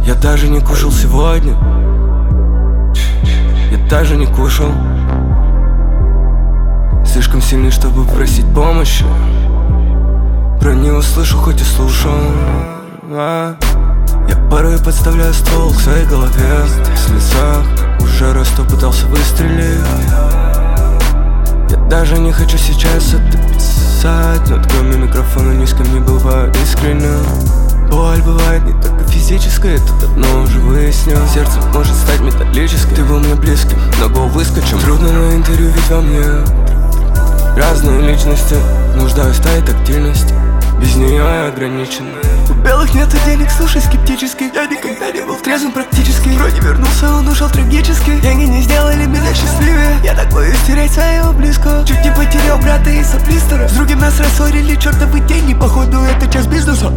Я даже не кушал сегодня. Я даже не кушал. Слишком сильный, чтобы просить помощи. Про не услышу, хоть и слушал. Я порой подставляю ствол к своей голове. В слезах уже раз то пытался выстрелить. Я даже не хочу сейчас это писать, но кроме микрофона ни с кем не бываю искренним. Боль бывает не только физической, это давно уже выяснил. Сердце может стать металлическим. Ты был мне близким, но гол выскочим. Трудно на интервью, ведь во мне разные личности. Нуждаюсь в твоей тактильности, без нее я ограничен. У белых нету денег, слушай скептически. Я никогда не был трезвым практически. Вроде вернулся, он ушел трагически. Деньги не сделали меня счастливее. Я так боюсь терять своего близкого. Чуть не потерял брата из-за блистера. С другим нас рассорили чертовы деньги. Походу это часть бизнеса.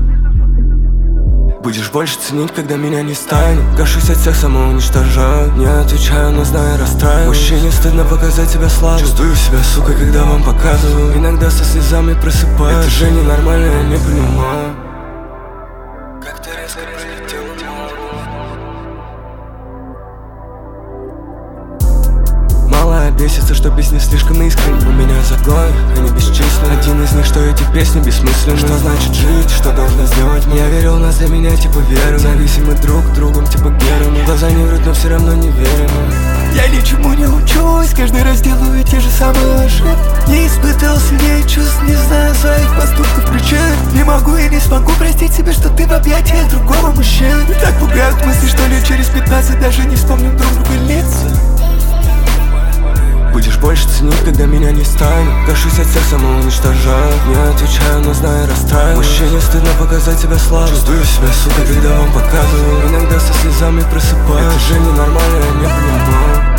Будешь больше ценить, когда меня не станет. Кашусь от всех, самоуничтожаю. Не отвечаю, но знаю, расстраиваю. Мужчине стыдно показать себя слабым. Чувствую себя, сука, когда вам показываю. Иногда со слезами просыпаюсь. Это же ненормально, я не понимаю. Как ты резко пролетел. Малая бесится, что песни слишком искренни. У меня загон, они бесчисленны. Один из них, что эти песни бессмысленны. Что значит жить, что должна сделать мы? Я верил, нас для меня типа веру. Зависимы друг другом, типа Герман. Глаза не врут, но все равно не верим. Я ничему не учусь, каждый раз делаю те же самые ошибки. Не испытал сильнее чувств, не знаю своих поступков причин. Не могу и не смогу простить себе, что ты в объятиях другого мужчины. И так пугают мысли, что лет через 15 даже не вспомним друг друга лица. Будешь больше ценить, когда меня не станет. Кашусь от всех, самоуничтожаю. Не отвечаю, но знаю, расстраиваю. Мужчине стыдно показать себя слабым. Чувствую себя, сука, когда вам показываю. Иногда со слезами просыпаюсь. Это же ненормально, я не понимаю.